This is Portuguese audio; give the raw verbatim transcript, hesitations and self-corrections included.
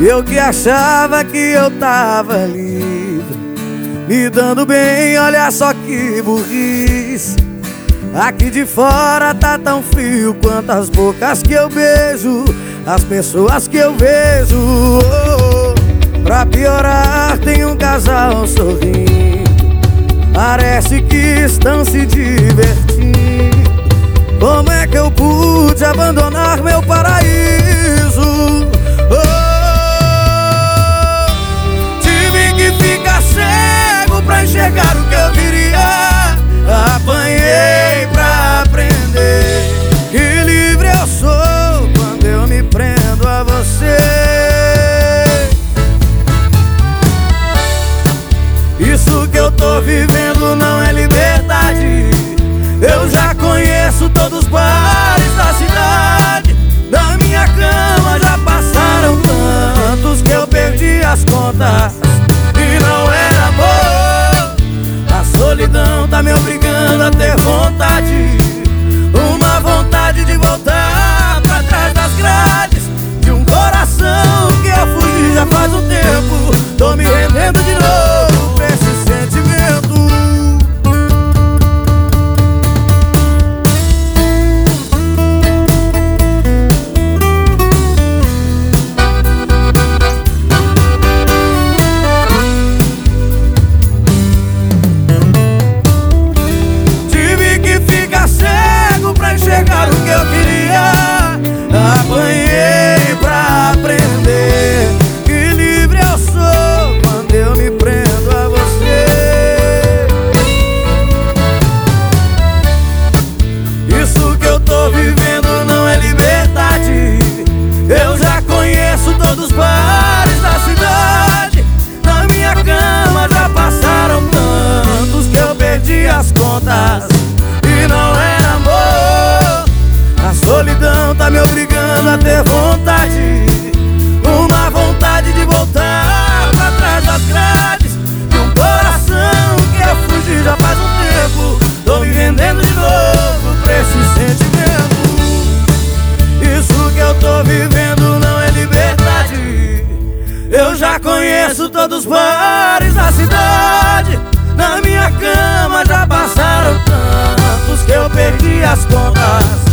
Eu que achava que eu tava livre, me dando bem, olha só que burrice. Aqui de fora tá tão frio quanto as bocas que eu beijo, as pessoas que eu vejo. Oh, oh. Pra piorar tem um casal sorrindo, parece que estão se divertindo. Como é que eu pude abandonar meu paraíso? Oh, tive que ficar cego pra enxergar o que eu queria. Apanhei pra aprender que livre eu sou quando eu me prendo a você. Isso que eu tô vivendo não é liberdade. Eu já conheço todos os bares da cidade. Na minha cama já passaram tantos que eu perdi as contas. E não era amor. A solidão tá me obrigando a ter vontade, uma vontade de voltar pra trás das grades de um coração que eu fugi já faz um tempo. Tô me rendendo de novo pra esse sentimento. Enxergar o que eu queria. Apanhei pra aprender que livre eu sou quando eu me prendo a você. Isso que eu tô vivendo não é liberdade. Eu já conheço todos os bares da cidade. Na minha cama já passaram tantos que eu perdi as contas. E não era amor. A solidão tá me obrigando a ter vontade, uma vontade de voltar pra trás das grades de um coração que eu fugi já faz um tempo. Tô me rendendo de novo pra esse sentimento. Isso que eu tô vivendo não é liberdade. Eu já conheço todos os bares da cidade. Na minha cama já passaram tantos que eu perdi as contas.